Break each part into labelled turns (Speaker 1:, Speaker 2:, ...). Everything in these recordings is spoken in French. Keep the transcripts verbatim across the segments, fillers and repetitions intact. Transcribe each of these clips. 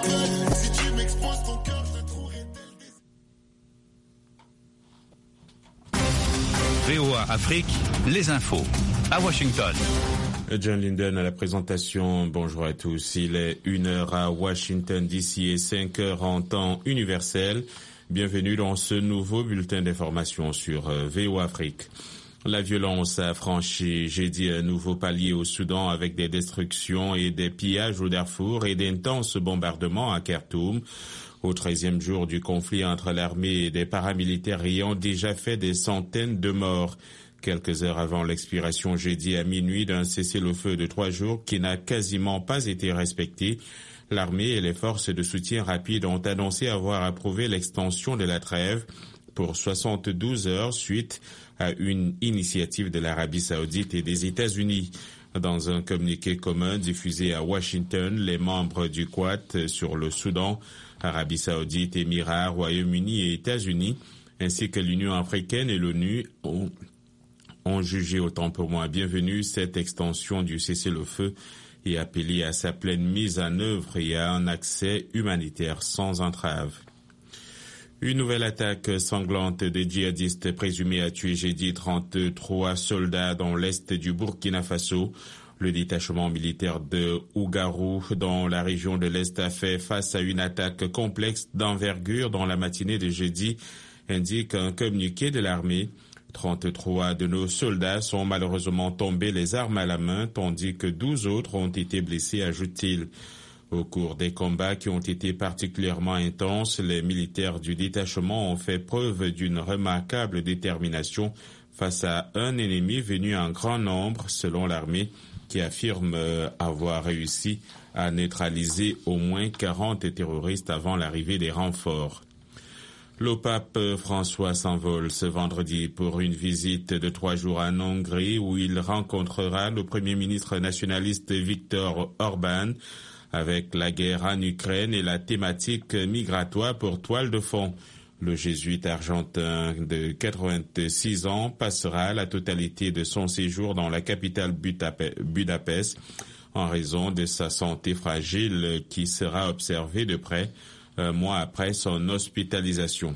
Speaker 1: que si tu m'exposes ton cœur, je te trouverai tel
Speaker 2: V O A Afrique, les infos, à Washington.
Speaker 3: John Linden à la présentation. Bonjour à tous. Il est une heure à Washington D C et cinq heures en temps universel. Bienvenue dans ce nouveau bulletin d'information sur V O A Afrique. La violence a franchi jeudi un nouveau palier au Soudan avec des destructions et des pillages au Darfour et d'intenses bombardements à Khartoum. Au treizième jour du conflit entre l'armée et des paramilitaires ayant déjà fait des centaines de morts. Quelques heures avant l'expiration jeudi à minuit d'un cessez-le-feu de trois jours qui n'a quasiment pas été respecté, l'armée et les forces de soutien rapide ont annoncé avoir approuvé l'extension de la trêve pour soixante-douze heures suite à une initiative de l'Arabie saoudite et des États-Unis. Dans un communiqué commun diffusé à Washington, les membres du Quad sur le Soudan, Arabie saoudite, Émirats, Royaume-Uni et États-Unis, ainsi que l'Union africaine et l'ONU ont ont jugé autant pour moi bienvenue cette extension du cessez-le-feu et appelé à sa pleine mise en œuvre et à un accès humanitaire sans entrave. Une nouvelle attaque sanglante de djihadistes présumés a tué jeudi trente-trois soldats dans l'est du Burkina Faso. Le détachement militaire de Ougarou dans la région de l'Est a fait face à une attaque complexe d'envergure dans la matinée de jeudi, indique un communiqué de l'armée. trente-trois de nos soldats sont malheureusement tombés les armes à la main, tandis que douze autres ont été blessés, ajoute-t-il. Au cours des combats qui ont été particulièrement intenses, les militaires du détachement ont fait preuve d'une remarquable détermination face à un ennemi venu en grand nombre, selon l'armée, qui affirme avoir réussi à neutraliser au moins quarante terroristes avant l'arrivée des renforts. Le pape François s'envole ce vendredi pour une visite de trois jours en Hongrie où il rencontrera le Premier ministre nationaliste Viktor Orban avec la guerre en Ukraine et la thématique migratoire pour toile de fond. Le jésuite argentin de quatre-vingt-six ans passera la totalité de son séjour dans la capitale Budapest en raison de sa santé fragile qui sera observée de près un mois après son hospitalisation.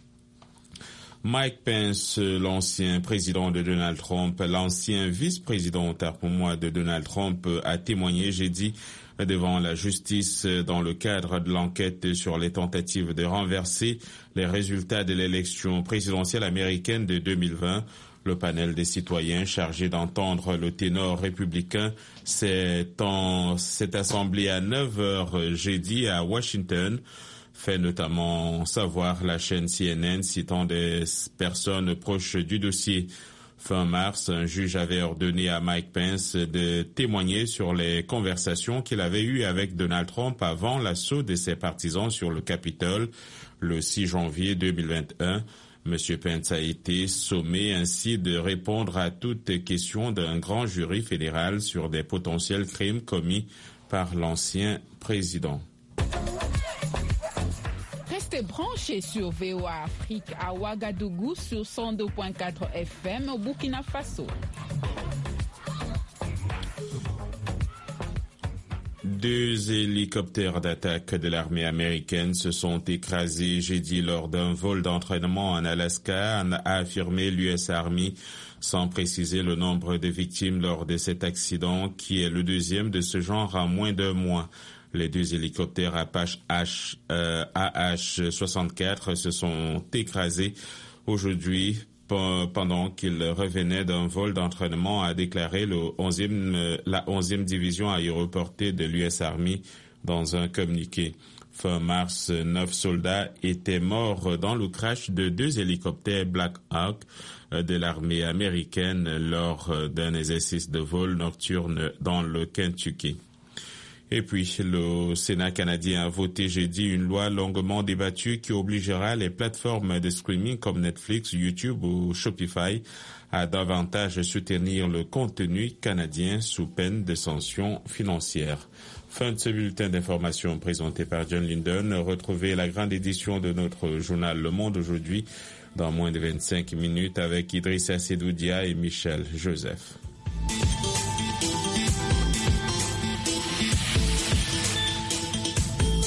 Speaker 3: Mike Pence, l'ancien président de Donald Trump, l'ancien vice-président pour moi de Donald Trump, a témoigné jeudi devant la justice dans le cadre de l'enquête sur les tentatives de renverser les résultats de l'élection présidentielle américaine de deux mille vingt. Le panel des citoyens chargé d'entendre le ténor républicain s'est, en, s'est assemblé à neuf heures jeudi à Washington, fait notamment savoir la chaîne C N N citant des personnes proches du dossier. Fin mars, un juge avait ordonné à Mike Pence de témoigner sur les conversations qu'il avait eues avec Donald Trump avant l'assaut de ses partisans sur le Capitole le six janvier deux mille vingt et un. Monsieur Pence a été sommé ainsi de répondre à toute question d'un grand jury fédéral sur des potentiels crimes commis par l'ancien président.
Speaker 4: Restez branchés sur V O A Afrique à Ouagadougou sur cent deux virgule quatre F M au Burkina Faso.
Speaker 3: Deux hélicoptères d'attaque de l'armée américaine se sont écrasés jeudi lors d'un vol d'entraînement en Alaska, a affirmé l'U S Army, sans préciser le nombre de victimes lors de cet accident qui est le deuxième de ce genre en moins d'un mois. Les deux hélicoptères Apache H, euh, A H soixante-quatre se sont écrasés aujourd'hui pendant qu'ils revenaient d'un vol d'entraînement, a déclaré le onzième, la onzième division aéroportée de l'U S Army dans un communiqué. Fin mars, neuf soldats étaient morts dans le crash de deux hélicoptères Black Hawk de l'armée américaine lors d'un exercice de vol nocturne dans le Kentucky. Et puis, le Sénat canadien a voté jeudi une loi longuement débattue qui obligera les plateformes de streaming comme Netflix, YouTube ou Shopify à davantage soutenir le contenu canadien sous peine de sanctions financières. Fin de ce bulletin d'information présenté par John Linden. Retrouvez la grande édition de notre journal Le Monde aujourd'hui dans moins de vingt-cinq minutes avec Idrissa Sedoudia et Michel Joseph.